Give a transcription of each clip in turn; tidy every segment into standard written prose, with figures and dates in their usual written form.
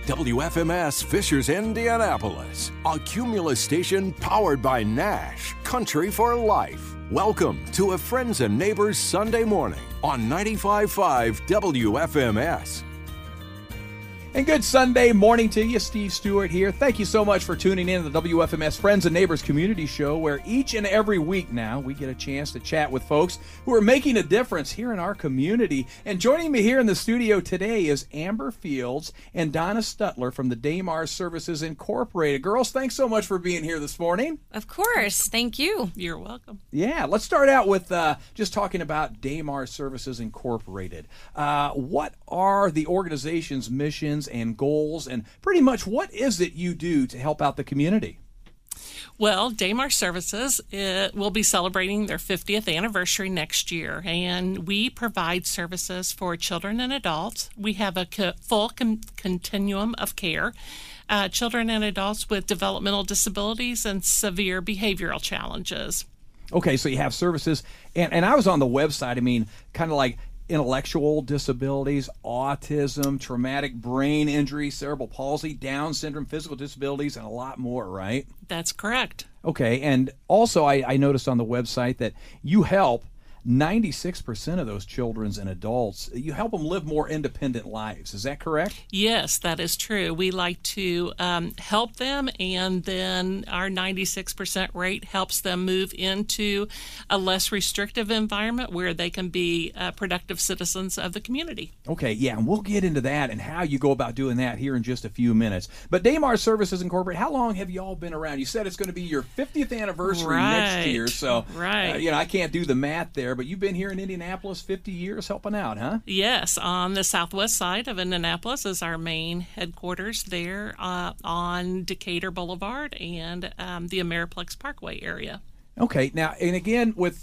WFMS Fishers, Indianapolis, a Cumulus station powered by Nash, Country for Life. Welcome to a Friends and Neighbors Sunday morning on 95.5 WFMS. And good Sunday morning to you. Steve Stewart here. Thank you so much for tuning in to the WFMS Friends and Neighbors Community Show, where each and every week now we get a chance to chat with folks who are making a difference here in our community. And joining me here in the studio today is Amber Fields and Donna Stutler from the Damar Services Incorporated. Girls, thanks so much for being here this morning. Of course. Thank you. You're welcome. Yeah, let's start out with just talking about Damar Services Incorporated. What are the organization's missions and goals, and pretty much what is it you do to help out the community? Well, Damar Services will be celebrating their 50th anniversary next year, and we provide services for children and adults. We have a full continuum of care, children and adults with developmental disabilities and severe behavioral challenges. Okay, so you have services, and I was on the website, I mean, kind of like intellectual disabilities, autism, traumatic brain injury, cerebral palsy, Down syndrome, physical disabilities, and a lot more, right? That's correct. Okay, and also I noticed on the website that you help 96% of those children and adults, you help them live more independent lives. Is that correct? Yes, that is true. We like to help them, and then our 96% rate helps them move into a less restrictive environment where they can be productive citizens of the community. Okay, yeah, and we'll get into that and how you go about doing that here in just a few minutes. But Damar Services Incorporated, how long have you all been around? You said it's going to be your 50th anniversary next year, so I can't do the math there. But you've been here in Indianapolis 50 years helping out, huh? Yes, on the southwest side of Indianapolis is our main headquarters there on Decatur Boulevard and the Ameriplex Parkway area. Okay, now, and again, with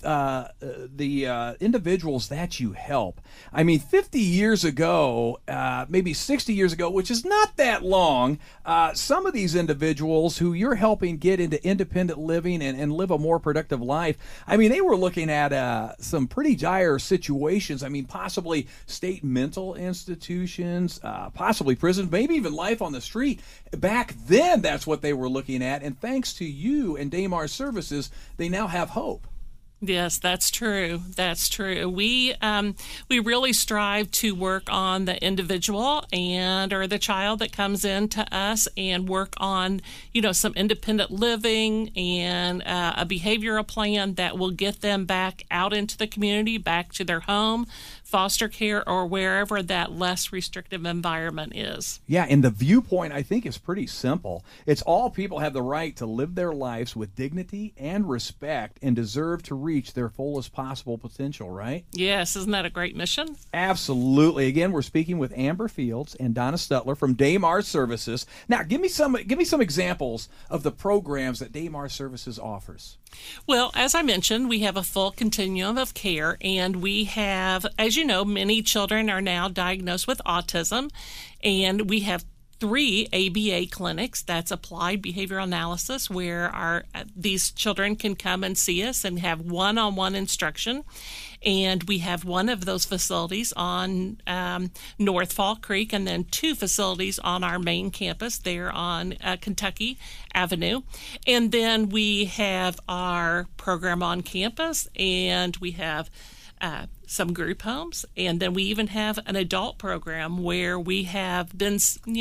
the individuals that you help, I mean, 50 years ago, maybe 60 years ago, which is not that long, some of these individuals who you're helping get into independent living and live a more productive life, I mean, they were looking at some pretty dire situations. I mean, possibly state mental institutions, possibly prisons, maybe even life on the street. Back then, that's what they were looking at, and thanks to you and Damar Services, they now have hope. Yes, that's true. That's true. We really strive to work on the individual or the child that comes in to us and work on, some independent living and a behavioral plan that will get them back out into the community, back to their home, foster care, or wherever that less restrictive environment is. Yeah, and the viewpoint, I think, is pretty simple. It's all people have the right to live their lives with dignity and respect and deserve to reach their fullest possible potential, right? Yes, isn't that a great mission? Absolutely. Again, we're speaking with Amber Fields and Donna Stutler from Damar Services. Now, give me some examples of the programs that Damar Services offers. Well, as I mentioned, we have a full continuum of care, and we have, as you know, many children are now diagnosed with autism, and we have 3 ABA clinics. That's applied behavioral analysis, where these children can come and see us and have one-on-one instruction. And we have one of those facilities on North Fall Creek, and then 2 facilities on our main campus there on Kentucky Avenue. And then we have our program on campus, and we have some group homes, and then we even have an adult program where we have been,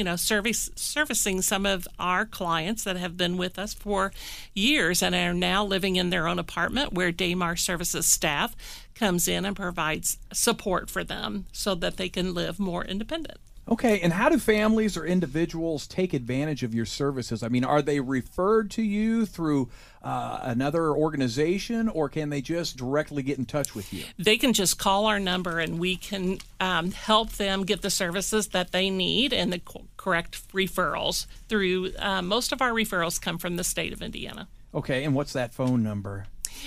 servicing some of our clients that have been with us for years and are now living in their own apartment, where Damar Services staff comes in and provides support for them so that they can live more independent. Okay, and how do families or individuals take advantage of your services? I mean, are they referred to you through another organization, or can they just directly get in touch with you? They can just call our number, and we can help them get the services that they need and the correct referrals through. Most of our referrals come from the state of Indiana. Okay, and what's that phone number?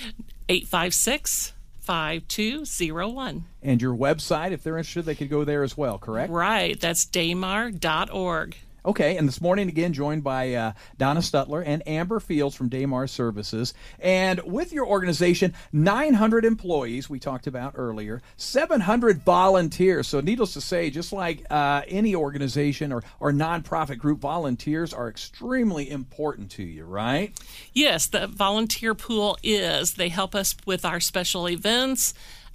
856-5201. And your website, if they're interested, they could go there as well, correct? Right. That's damar.org. Okay, and this morning again joined by Donna Stutler and Amber Fields from Damar Services. And with your organization, 900 employees we talked about earlier, 700 volunteers. So needless to say, just like any organization or nonprofit group, volunteers are extremely important to you, right? Yes, the volunteer pool is. They help us with our special events,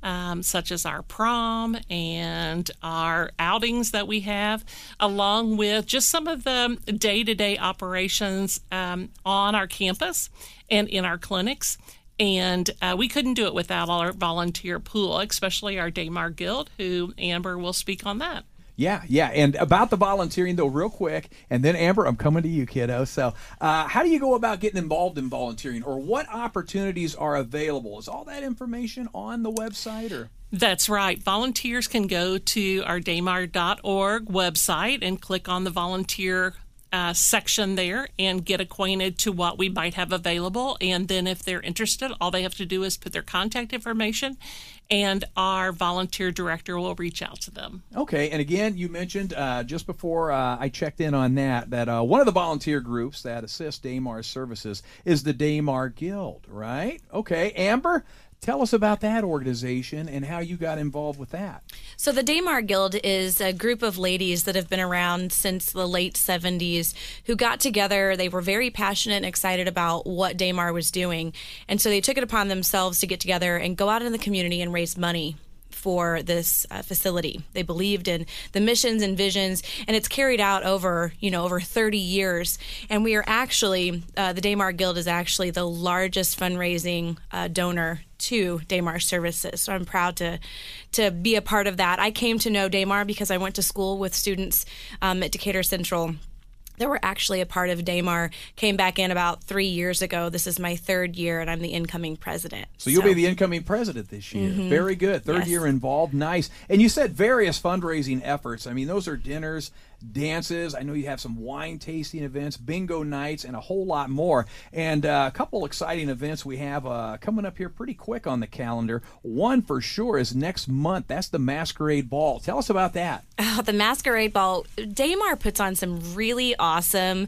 such as our prom and our outings that we have, along with just some of the day-to-day operations on our campus and in our clinics. And we couldn't do it without our volunteer pool, especially our Damar Guild, who Amber will speak on that. Yeah. And about the volunteering, though, real quick, and then, Amber, I'm coming to you, kiddo. So how do you go about getting involved in volunteering, or what opportunities are available? Is all that information on the website? Or That's right. Volunteers can go to our damar.org website and click on the volunteer section there and get acquainted to what we might have available. And then if they're interested, all they have to do is put their contact information, and our volunteer director will reach out to them. Okay, and again, you mentioned just before I checked in on that one of the volunteer groups that assist Damar Services is the Damar Guild, right? Okay, Amber, tell us about that organization and how you got involved with that. So the Damar Guild is a group of ladies that have been around since the late 70s who got together. They were very passionate and excited about what Damar was doing. And so they took it upon themselves to get together and go out in the community and raise money for this facility. They believed in the missions and visions, and it's carried out over 30 years. And we are actually, the Damar Guild is actually the largest fundraising donor to Damar Services. So I'm proud to be a part of that. I came to know Damar because I went to school with students at Decatur Central that were actually a part of Damar, came back in about 3 years ago. This is my third year, and I'm the incoming president. So you'll be the incoming president this year. Mm-hmm. Very good. Third year involved. Nice. And you said various fundraising efforts. I mean, those are dinners, dances. I know you have some wine tasting events, bingo nights, and a whole lot more. And a couple exciting events we have coming up here pretty quick on the calendar. One for sure is next month. That's the Masquerade Ball. Tell us about that. The Masquerade Ball. Damar puts on some really awesome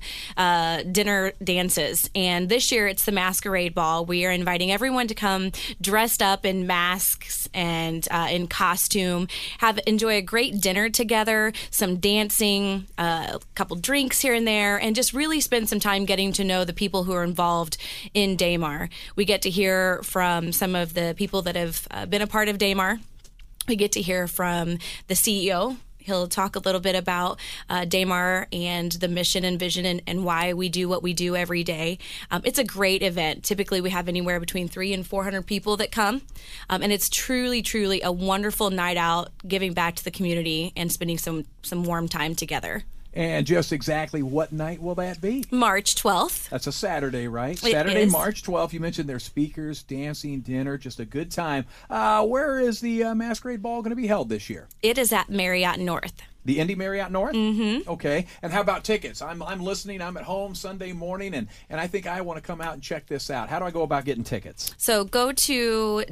dinner dances. And this year it's the Masquerade Ball. We are inviting everyone to come dressed up in masks and in costume, enjoy a great dinner together, some dancing, a couple drinks here and there, and just really spend some time getting to know the people who are involved in Damar. We get to hear from some of the people that have been a part of Damar. We get to hear from the CEO. He'll talk a little bit about Damar and the mission and vision and why we do what we do every day. It's a great event. Typically, we have anywhere between 300 and 400 people that come. And it's truly, truly a wonderful night out, giving back to the community and spending some warm time together. And just exactly what night will that be? March 12th. That's a Saturday, right? It Saturday, is. March 12th. You mentioned there's speakers, dancing, dinner, just a good time. Where is the Masquerade Ball going to be held this year? It is at Marriott North. The Indy Marriott North? Mm-hmm. Okay. And how about tickets? I'm listening. I'm at home Sunday morning, and I think I want to come out and check this out. How do I go about getting tickets? So go to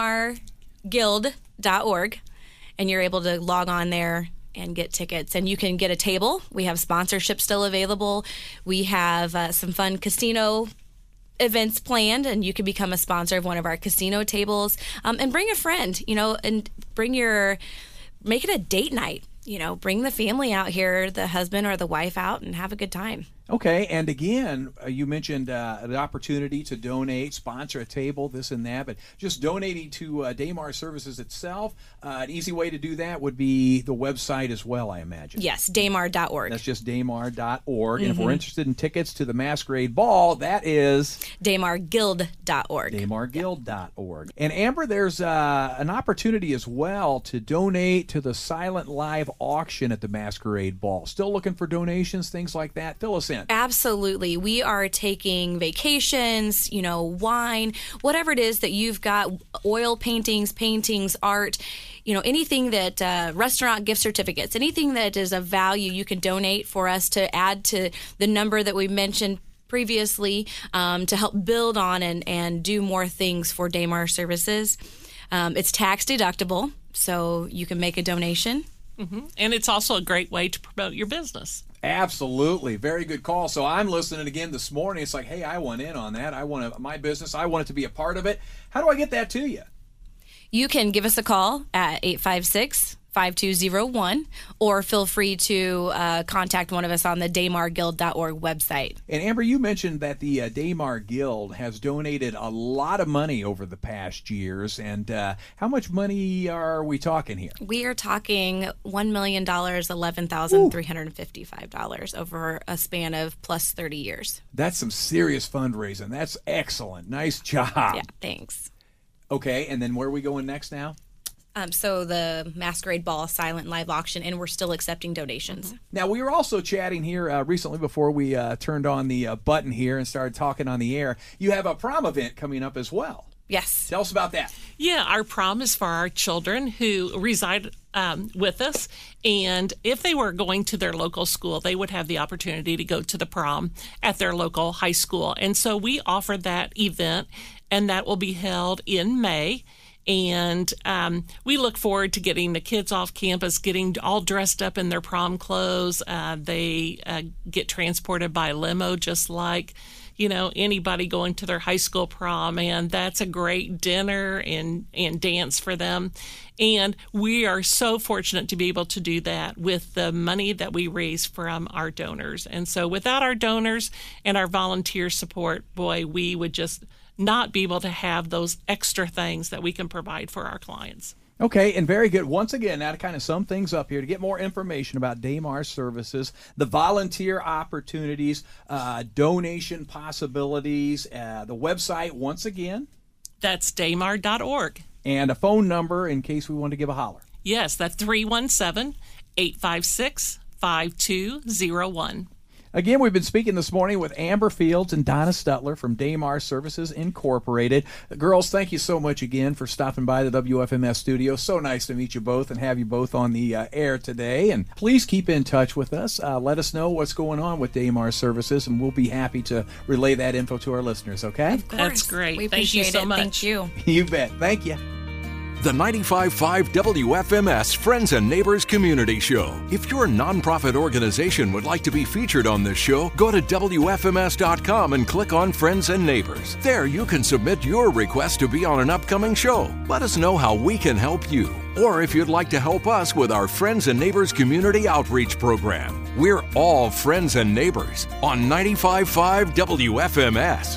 damarguild.org, and you're able to log on there and get tickets. And you can get a table. We have sponsorship still available. We have some fun casino events planned, and you can become a sponsor of one of our casino tables. And bring a friend, and make it a date night. Bring the family out here, the husband or the wife out, and have a good time. Okay, and again, you mentioned the opportunity to donate, sponsor a table, this and that, but just donating to Damar Services itself, an easy way to do that would be the website as well, I imagine. Yes, damar.org. That's just damar.org. Mm-hmm. And if we're interested in tickets to the Masquerade Ball, that is damarguild.org. damarguild.org. And Amber, there's an opportunity as well to donate to the silent live auction at the Masquerade Ball. Still looking for donations, things like that? Fill us in. Absolutely. We are taking vacations, wine, whatever it is that you've got, oil paintings, art, anything that restaurant gift certificates, anything that is of value you can donate for us to add to the number that we mentioned previously to help build on and do more things for Damar Services. It's tax deductible, so you can make a donation. And it's also a great way to promote your business. Absolutely. Very good call. So I'm listening again this morning. It's like, hey, I want in on that. I want my business. I want it to be a part of it. How do I get that to you? You can give us a call at 856-5201, or feel free to contact one of us on the DaymarGuild.org website. And Amber, you mentioned that the Daymar Guild has donated a lot of money over the past years. And how much money are we talking here? We are talking $1 million, $11,355 over a span of plus 30 years. That's some serious fundraising. That's excellent. Nice job. Yeah, thanks. Okay, and then where are we going next now? So the Masquerade Ball silent live auction, and we're still accepting donations. Now, we were also chatting here recently before we turned on the button here and started talking on the air. You have a prom event coming up as well. Yes. Tell us about that. Yeah, our prom is for our children who reside with us. And if they were going to their local school, they would have the opportunity to go to the prom at their local high school. And so we offer that event, and that will be held in May. And we look forward to getting the kids off campus, getting all dressed up in their prom clothes. They get transported by limo, just like, anybody going to their high school prom. And that's a great dinner and dance for them. And we are so fortunate to be able to do that with the money that we raise from our donors. And so without our donors and our volunteer support, boy, we would just not be able to have those extra things that we can provide for our clients. Okay, and very good. Once again, now to kind of sum things up here, to get more information about Daymar services, the volunteer opportunities, donation possibilities, the website, once again. That's daymar.org. And a phone number in case we want to give a holler. Yes, that's 317-856-5201. Again, we've been speaking this morning with Amber Fields and Donna Stutler from Daymar Services Incorporated. Girls, thank you so much again for stopping by the WFMS studio. So nice to meet you both and have you both on the air today. And please keep in touch with us. Let us know what's going on with Daymar Services, and we'll be happy to relay that info to our listeners, okay? Of course. That's great. We Thank you appreciate so it. much. Thank you. You bet. Thank you. The 95.5 WFMS Friends and Neighbors Community Show. If your nonprofit organization would like to be featured on this show, go to WFMS.com and click on Friends and Neighbors. There you can submit your request to be on an upcoming show. Let us know how we can help you. Or if you'd like to help us with our Friends and Neighbors Community Outreach Program. We're all friends and neighbors on 95.5 WFMS.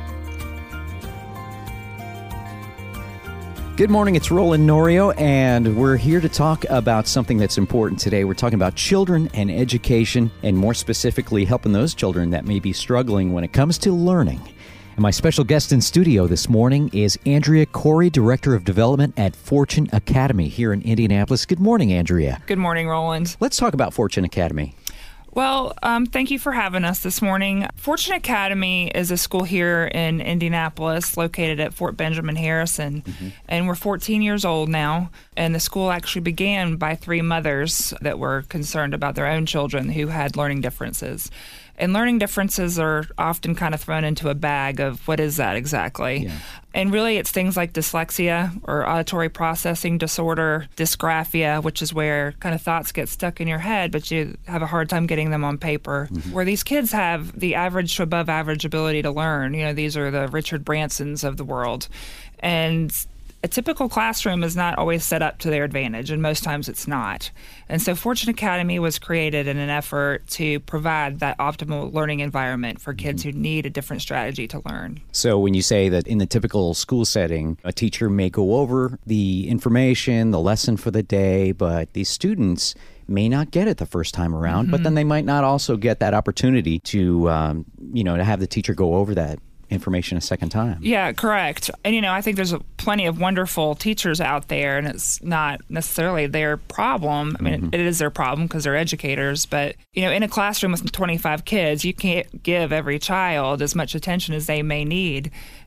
Good morning, it's Roland Norio, and we're here to talk about something that's important today. We're talking about children and education, and more specifically, helping those children that may be struggling when it comes to learning. And my special guest in studio this morning is Andrea Corey, Director of Development at Fortune Academy here in Indianapolis. Good morning, Andrea. Good morning, Roland. Let's talk about Fortune Academy. Well, thank you for having us this morning. Fortune Academy is a school here in Indianapolis located at Fort Benjamin Harrison, and we're 14 years old now. And the school actually began by 3 mothers that were concerned about their own children who had learning differences. And learning differences are often kind of thrown into a bag of what is that exactly? Yeah. And really it's things like dyslexia or auditory processing disorder, dysgraphia, which is where kind of thoughts get stuck in your head, but you have a hard time getting them on paper, where these kids have the average to above average ability to learn. These are the Richard Bransons of the world. And a typical classroom is not always set up to their advantage, and most times it's not. And so Fortune Academy was created in an effort to provide that optimal learning environment for kids who need a different strategy to learn. So when you say that in the typical school setting, a teacher may go over the information, the lesson for the day, but these students may not get it the first time around, but then they might not also get that opportunity to, to have the teacher go over that information a second time. Yeah, correct. And, I think there's plenty of wonderful teachers out there, and it's not necessarily their problem. I mean, it is their problem because they're educators. But, in a classroom with 25 kids, you can't give every child as much attention as they may need.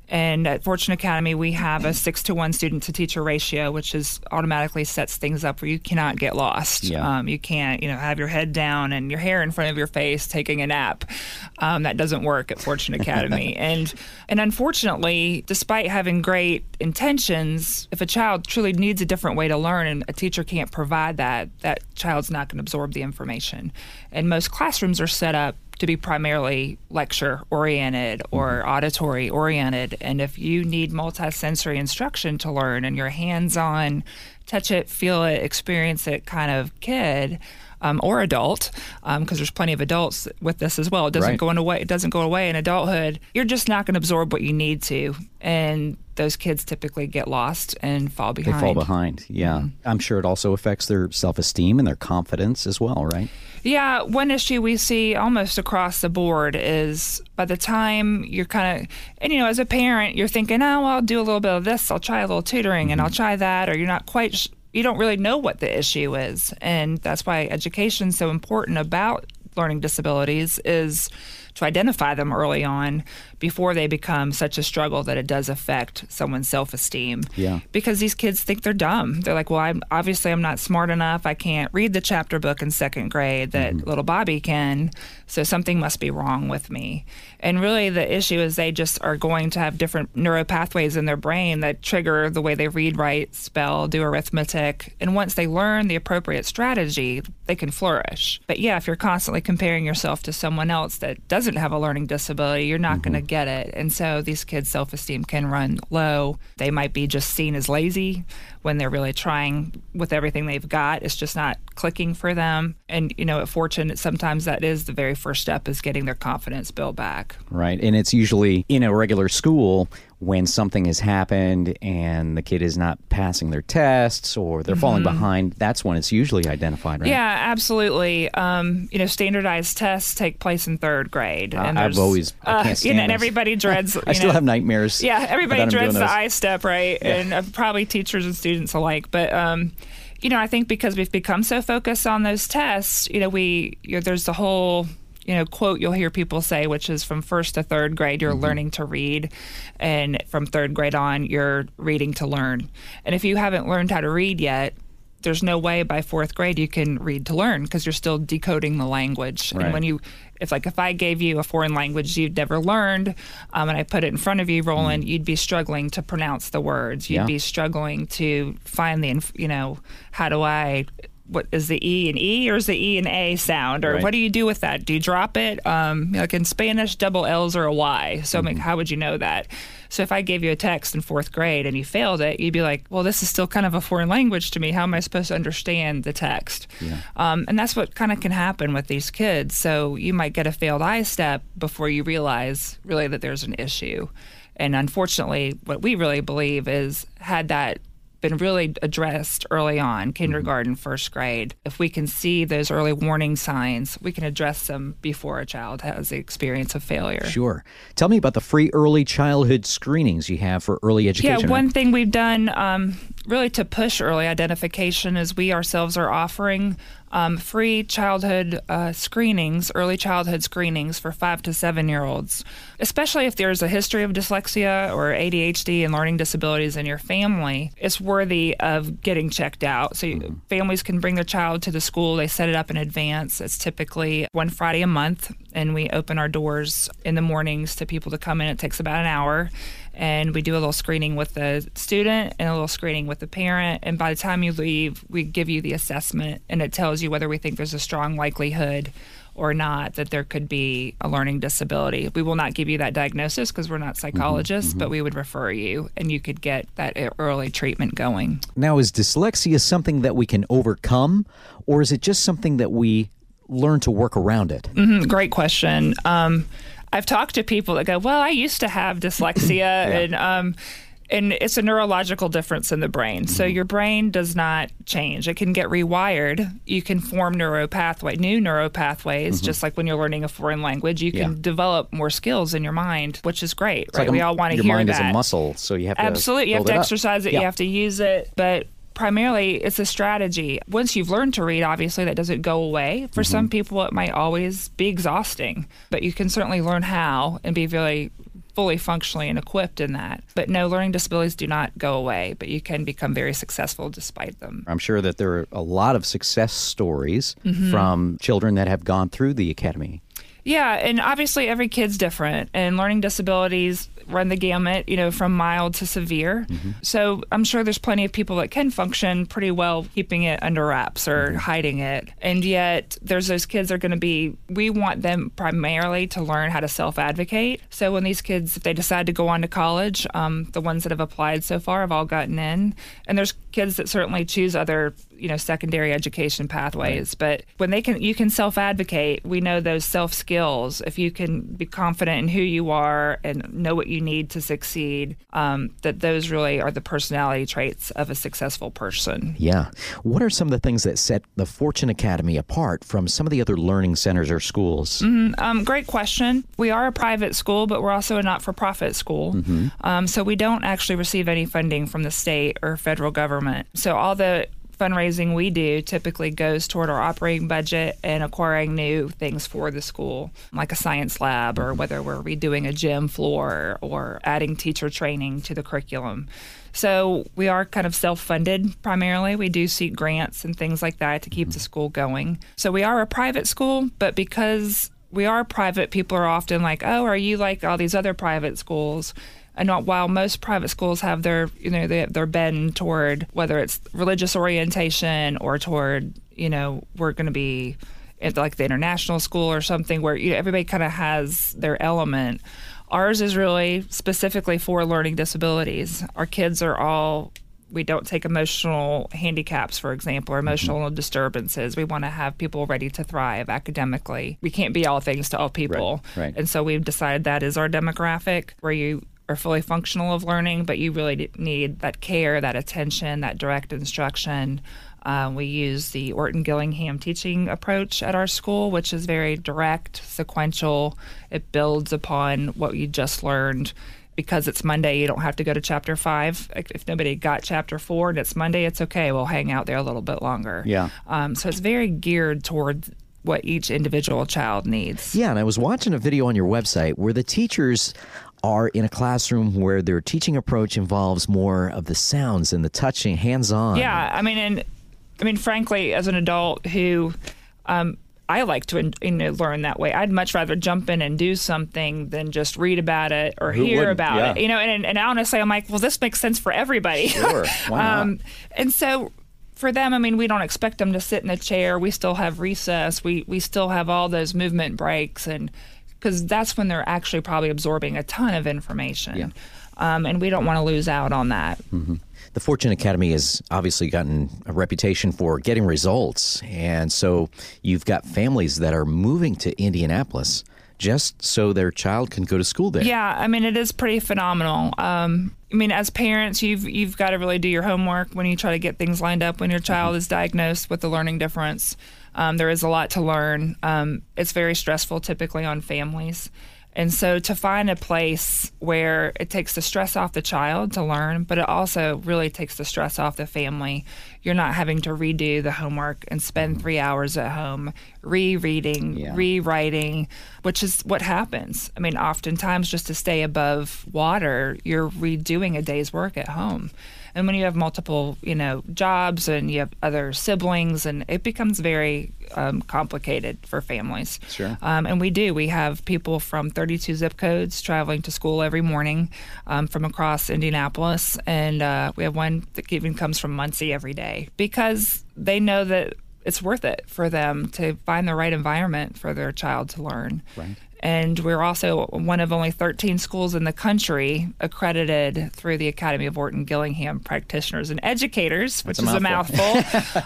And at Fortune Academy, we have a 6-to-1 student-to-teacher ratio, which is automatically sets things up where you cannot get lost. Yeah. You can't, have your head down and your hair in front of your face taking a nap. That doesn't work at Fortune Academy. And unfortunately, despite having great intentions, if a child truly needs a different way to learn and a teacher can't provide that child's not going to absorb the information. And most classrooms are set up to be primarily lecture-oriented or auditory-oriented. And if you need multisensory instruction to learn and you're hands-on, touch it, feel it, experience it kind of kid or adult, because there's plenty of adults with this as well. It doesn't go away. It doesn't go away in adulthood. You're just not going to absorb what you need to. And those kids typically get lost and fall behind. They fall behind, yeah. Mm-hmm. I'm sure it also affects their self-esteem and their confidence as well, right? Yeah, one issue we see almost across the board is by the time you're kind of, and as a parent, you're thinking, oh, well, I'll do a little bit of this, I'll try a little tutoring, and I'll try that, or you're not quite, you don't really know what the issue is. And that's why education is so important about learning disabilities, is to identify them early on before they become such a struggle that it does affect someone's self-esteem. Yeah. Because these kids think they're dumb. They're like, well, I'm not smart enough. I can't read the chapter book in second grade that little Bobby can, so something must be wrong with me. And really the issue is they just are going to have different neuropathways in their brain that trigger the way they read, write, spell, do arithmetic. And once they learn the appropriate strategy, they can flourish. But yeah, if you're constantly comparing yourself to someone else that doesn't have a learning disability, you're not going to get it. And so these kids' self-esteem can run low. They might be just seen as lazy when they're really trying with everything they've got. It's just not clicking for them. And, at Fortune, sometimes that is the very first step, is getting their confidence built back. Right. And it's usually in a regular school when something has happened and the kid is not passing their tests or they're falling behind. That's when it's usually identified, right? Yeah, absolutely. Standardized tests take place in third grade. And I can't stand and everybody dreads. I still have nightmares. Yeah, everybody dreads the I-step, right? Yeah. And probably teachers and students alike. But I think because we've become so focused on those tests, there's the whole quote you'll hear people say, which is from first to third grade, you're learning to read. And from third grade on, you're reading to learn. And if you haven't learned how to read yet, there's no way by fourth grade you can read to learn, because you're still decoding the language. Right. And when if I gave you a foreign language you'd never learned, and I put it in front of you, Roland, you'd be struggling to pronounce the words. You'd be struggling to find what is the E an E or is the E an A sound? Or what do you do with that? Do you drop it? Like in Spanish, double L's are a Y. So how would you know that? So if I gave you a text in fourth grade and you failed it, you'd be like, well, this is still kind of a foreign language to me. How am I supposed to understand the text? Yeah. And that's what kind of can happen with these kids. So you might get a failed I-step before you realize really that there's an issue. And unfortunately, what we really believe is, had that been really addressed early on, kindergarten, first grade, if we can see those early warning signs, we can address them before a child has the experience of failure. Sure. Tell me about the free early childhood screenings you have for early education. Yeah, one thing we've done really to push early identification is we ourselves are offering free childhood screenings, early childhood screenings for 5 to 7-year-olds, especially if there's a history of dyslexia or ADHD and learning disabilities in your family. It's worthy of getting checked out. So families can bring their child to the school. They set it up in advance. It's typically one Friday a month, and we open our doors in the mornings to people to come in. It takes about an hour. And we do a little screening with the student and a little screening with the parent. And by the time you leave, we give you the assessment, and it tells you whether we think there's a strong likelihood or not that there could be a learning disability. We will not give you that diagnosis because we're not psychologists, but we would refer you, and you could get that early treatment going. Now, is dyslexia something that we can overcome, or is it just something that we learn to work around it? Great question. I've talked to people that go, well, I used to have dyslexia, and it's a neurological difference in the brain. So your brain does not change. It can get rewired. You can form new neuropathways, just like when you're learning a foreign language. You can develop more skills in your mind, which is great, right? We all want to hear that. Your mind is a muscle, so you have to absolutely. You have to exercise it. Yeah. You have to use it, but primarily, it's a strategy. Once you've learned to read, obviously, that doesn't go away. For some people, it might always be exhausting, but you can certainly learn how and be really fully functionally and equipped in that. But no, learning disabilities do not go away, but you can become very successful despite them. I'm sure that there are a lot of success stories from children that have gone through the academy. Yeah, and obviously every kid's different, and learning disabilities run the gamut, from mild to severe. So I'm sure there's plenty of people that can function pretty well keeping it under wraps or hiding it. And yet there's those kids that are going to we want them primarily to learn how to self-advocate. So when these kids, if they decide to go on to college, the ones that have applied so far have all gotten in. And there's kids that certainly choose other, secondary education pathways. But when you can self-advocate, we know those self-skills. If you can be confident in who you are and know what you need to succeed, that those really are the personality traits of a successful person. Yeah. What are some of the things that set the Fortune Academy apart from some of the other learning centers or schools? Great question. We are a private school, but we're also a not-for-profit school. So we don't actually receive any funding from the state or federal government. So all the fundraising we do typically goes toward our operating budget and acquiring new things for the school, like a science lab, or whether we're redoing a gym floor or adding teacher training to the curriculum. So we are kind of self-funded primarily. We do seek grants and things like that to keep the school going. So we are a private school, but because we are private, people are often like, oh, are you like all these other private schools? And while most private schools have their bend toward whether it's religious orientation or toward, we're going to be at like the international school or something where everybody kind of has their element. Ours is really specifically for learning disabilities. Our kids we don't take emotional handicaps, for example, or emotional disturbances. We want to have people ready to thrive academically. We can't be all things to all people. Right. And so we've decided that is our demographic, where you are fully functional of learning, but you really need that care, that attention, that direct instruction. We use the Orton Gillingham teaching approach at our school, which is very direct, sequential. It builds upon what you just learned. Because it's Monday, you don't have to go to Chapter 5. If nobody got Chapter 4 and it's Monday, it's okay. We'll hang out there a little bit longer. Yeah. So it's very geared toward what each individual child needs. Yeah, and I was watching a video on your website where the teachers are in a classroom where their teaching approach involves more of the sounds and the touching, hands-on. Yeah, I mean, frankly, as an adult who I like to learn that way. I'd much rather jump in and do something than just read about it or hear about it. And honestly, I'm like, well, this makes sense for everybody. Sure, why not? And so for them, we don't expect them to sit in a chair. We still have recess. We still have all those movement breaks, and because that's when they're actually probably absorbing a ton of information. Yeah. And we don't want to lose out on that. The Fortune Academy has obviously gotten a reputation for getting results, and so you've got families that are moving to Indianapolis just so their child can go to school there. Yeah, it is pretty phenomenal. As parents, you've got to really do your homework when you try to get things lined up when your child is diagnosed with a learning difference. There is a lot to learn. It's very stressful typically on families. And so to find a place where it takes the stress off the child to learn, but it also really takes the stress off the family. You're not having to redo the homework and spend 3 hours at home rereading, rewriting, which is what happens. Oftentimes just to stay above water, you're redoing a day's work at home. And when you have multiple, jobs and you have other siblings, and it becomes very complicated for families. Sure. And we have people from 32 zip codes traveling to school every morning from across Indianapolis. And we have one that even comes from Muncie every day because they know that it's worth it for them to find the right environment for their child to learn. Right. And we're also one of only 13 schools in the country accredited through the Academy of Orton Gillingham Practitioners and Educators, which is a mouthful.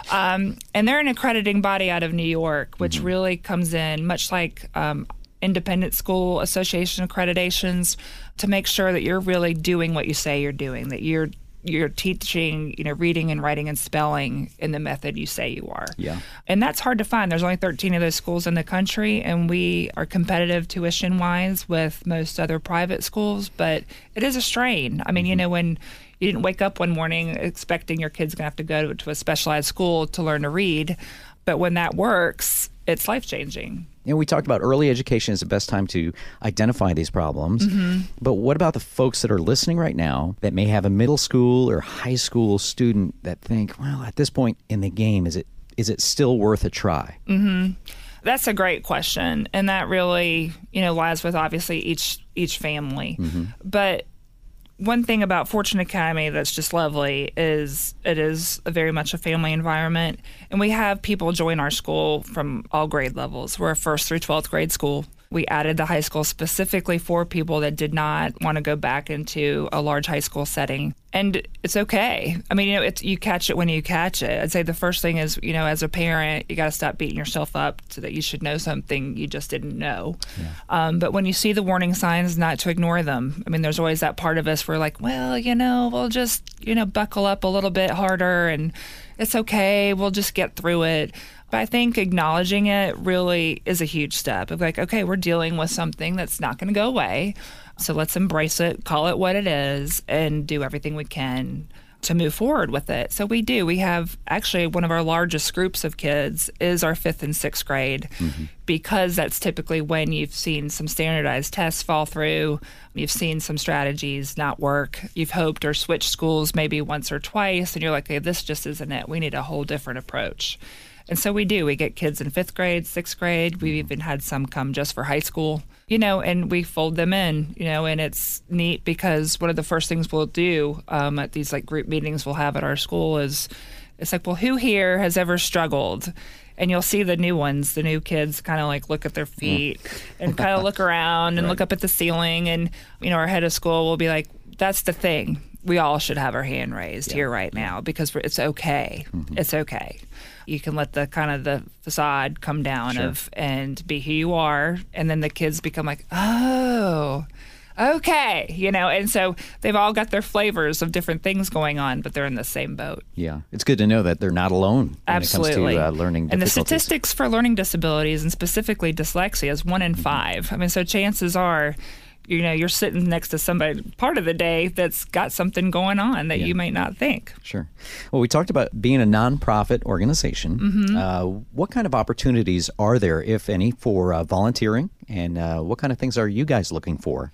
And they're an accrediting body out of New York, which really comes in much like independent school association accreditations to make sure that you're really doing what you say you're doing, that you're teaching, reading and writing and spelling in the method you say you are. Yeah. And that's hard to find. There's only 13 of those schools in the country, and we are competitive tuition-wise with most other private schools, but it is a strain. When you didn't wake up one morning expecting your kid's going to have to go to a specialized school to learn to read, but when that works, it's life-changing. We talked about early education is the best time to identify these problems. But what about the folks that are listening right now that may have a middle school or high school student that think, well, at this point in the game, is it still worth a try? That's a great question, and that really, lies with obviously each family. But one thing about Fortune Academy that's just lovely is it is very much a family environment, and we have people join our school from all grade levels. We're a 1st through 12th grade school. We added the high school specifically for people that did not want to go back into a large high school setting. And it's okay. I mean, you catch it when you catch it. I'd say the first thing is, as a parent, you got to stop beating yourself up so that you should know something you just didn't know. But when you see the warning signs, not to ignore them. I mean, there's always that part of us where like, well, we'll just, buckle up a little bit harder and it's okay. We'll just get through it. But I think acknowledging it really is a huge step of like, okay, we're dealing with something that's not going to go away. So let's embrace it, call it what it is, and do everything we can to move forward with it. So we do. We have actually one of our largest groups of kids is our 5th and 6th grade because that's typically when you've seen some standardized tests fall through, you've seen some strategies not work, you've hoped or switched schools maybe once or twice, and you're like, hey, this just isn't it. We need a whole different approach. And so we do. We get kids in 5th grade, 6th grade. We've even had some come just for high school, and we fold them in, and it's neat because one of the first things we'll do at these like group meetings we'll have at our school is it's like, well, who here has ever struggled? And you'll see the new ones, the new kids kind of like look at their feet and kind of look around and look up at the ceiling. And, our head of school will be like, that's the thing. We all should have our hand raised here right now because it's okay. It's okay. You can let the kind of the facade come down and be who you are. And then the kids become like, oh, okay. And so they've all got their flavors of different things going on, but they're in the same boat. Yeah. It's good to know that they're not alone Absolutely. when it comes to learning difficulties. And the statistics for learning disabilities and specifically dyslexia is 1 in 5. I mean, so chances are, you're sitting next to somebody part of the day that's got something going on that you might not think. Sure. Well, we talked about being a nonprofit organization. What kind of opportunities are there, if any, for volunteering? And what kind of things are you guys looking for?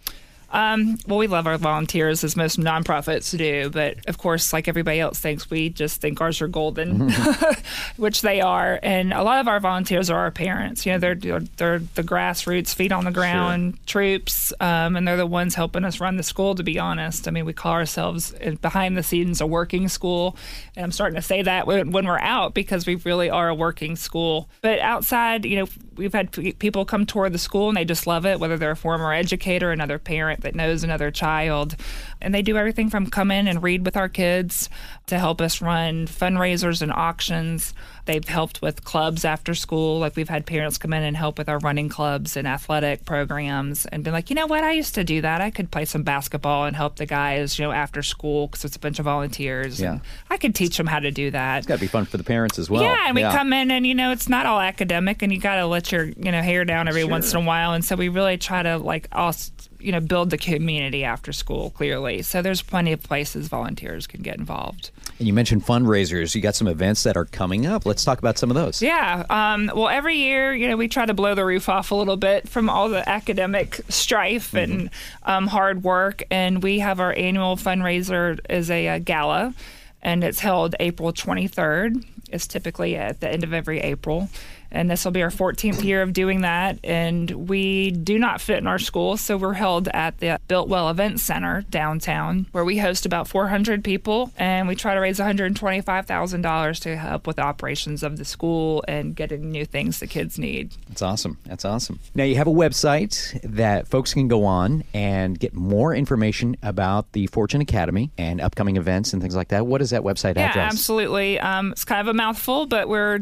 Well, we love our volunteers, as most nonprofits do, but of course, like everybody else thinks, we just think ours are golden, which they are. And a lot of our volunteers are our parents. They're the grassroots, feet on the ground troops, and they're the ones helping us run the school, to be honest. I mean, we call ourselves behind the scenes a working school, and I'm starting to say that when we're out because we really are a working school. But outside, we've had people come tour the school and they just love it, whether they're a former educator, another parent that knows another child. And they do everything from come in and read with our kids to help us run fundraisers and auctions. They've helped with clubs after school. Like we've had parents come in and help with our running clubs and athletic programs and been like, you know what, I used to do that. I could play some basketball and help the guys, after school because it's a bunch of volunteers. Yeah. And I could teach them how to do that. It's got to be fun for the parents as well. Yeah, and we come in and, it's not all academic and you got to let your, hair down every once in a while. And so we really try to build the community after school, clearly. So there's plenty of places volunteers can get involved. And you mentioned fundraisers. You got some events that are coming up. Let's talk about some of those. Yeah. Well, every year, we try to blow the roof off a little bit from all the academic strife and hard work. And we have our annual fundraiser as a gala, and it's held April 23rd. It's typically at the end of every April. And this will be our 14th year of doing that. And we do not fit in our school, so we're held at the Biltwell Event Center downtown, where we host about 400 people. And we try to raise $125,000 to help with operations of the school and getting new things the kids need. That's awesome. That's awesome. Now, you have a website that folks can go on and get more information about the Fortune Academy and upcoming events and things like that. What is that website address? Yeah, absolutely. It's kind of a mouthful, but we're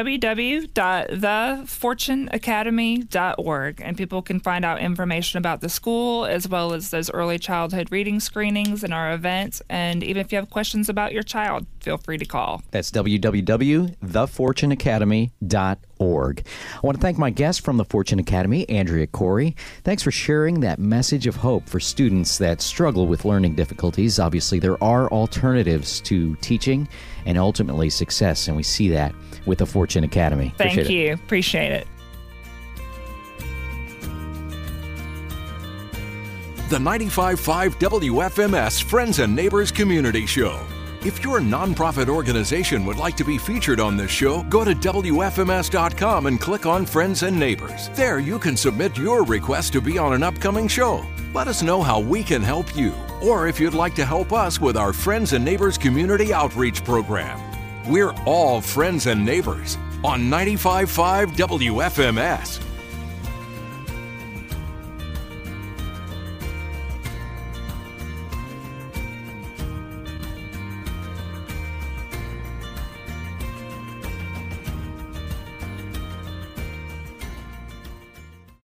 www.thefortuneacademy.org, and people can find out information about the school as well as those early childhood reading screenings and our events. And even if you have questions about your child, feel free to call. That's www.thefortuneacademy.org. I want to thank my guest from the Fortune Academy, Andrea Corey. Thanks for sharing that message of hope for students that struggle with learning difficulties. Obviously, there are alternatives to teaching and ultimately success, and we see that with the Fortune Academy. Thank you. Appreciate it. The 95.5 WFMS Friends and Neighbors Community Show. If your nonprofit organization would like to be featured on this show, go to WFMS.com and click on Friends and Neighbors. There you can submit your request to be on an upcoming show. Let us know how we can help you, or if you'd like to help us with our Friends and Neighbors Community Outreach Program. We're all friends and neighbors on 95.5 WFMS.